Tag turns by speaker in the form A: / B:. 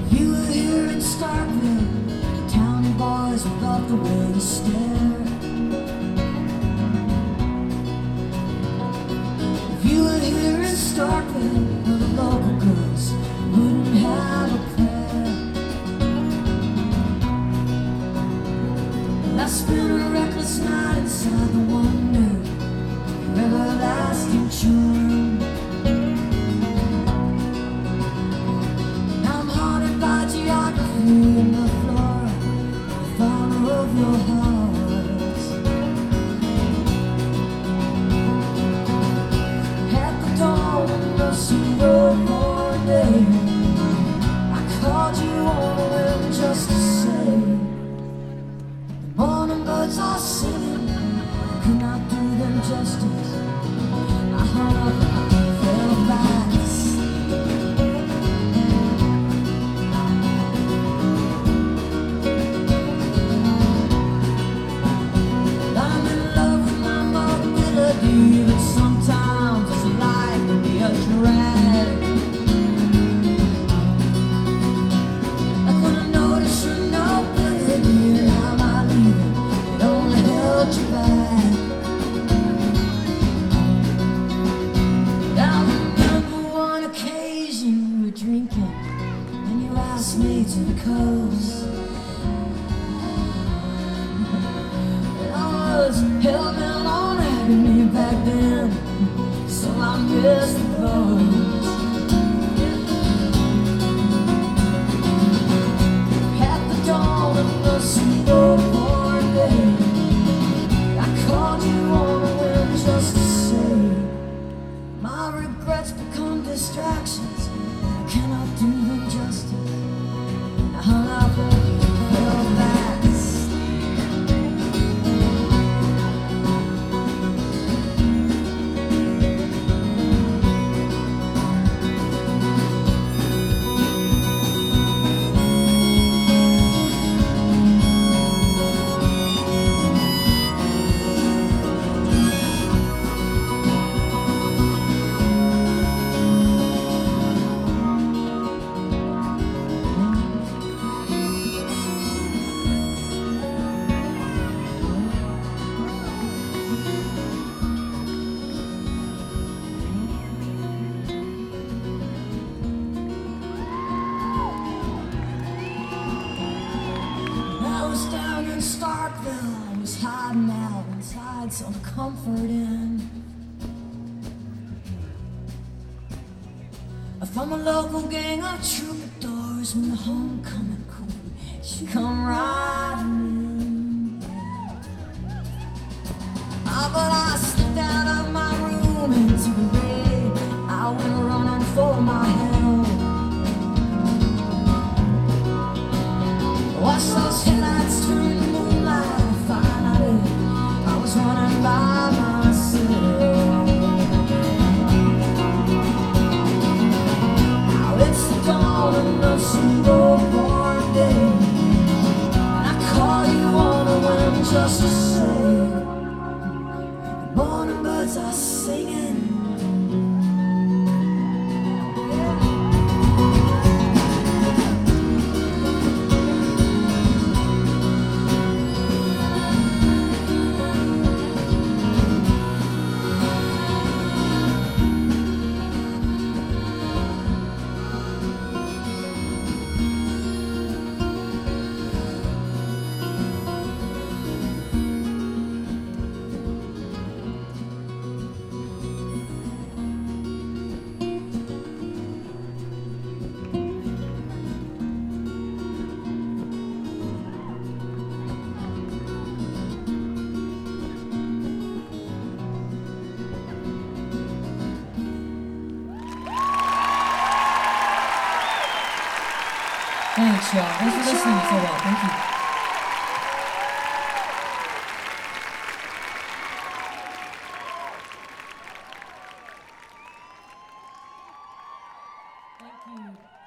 A: You were here in Starkville, towny boys would love the way you stare. If you were here in Starkville, where the local girls wouldn't have a prayer. And I spent a reckless night inside the wonder, your everlasting charm. In the flora, the fauna of your heart. At the dawn of the silver morning, I called you on a whim just to say the morning birds are singing. I could not do them justice. I hung up and fell back to sleep. But sometimes it's life can be a drag. I couldn't notice your nobility and how my leaving it only held you back. I remember one occasion we were drinking and you asked me to the coast. And I was hell-bent on having me back then, so I missed the boat. At the dawn of the silver day, I called you on a whim just to say my regrets become distractions. I cannot do them justice. I hung up and fell back to sleep. Down in Starkville, I was hiding out inside some comfort inn. From a local gang of troubadours, when the homecoming queen, she come riding in. But I slipped out of my room into the rain. I went running for my help. Watch those headlights turn the moonlight and finally I was running by myself. Now it's the dawn of the silver day, and I call you on a whim just to say the morning birds are singing. Thanks, y'all. Thanks for listening so well. Thank you. Thank you.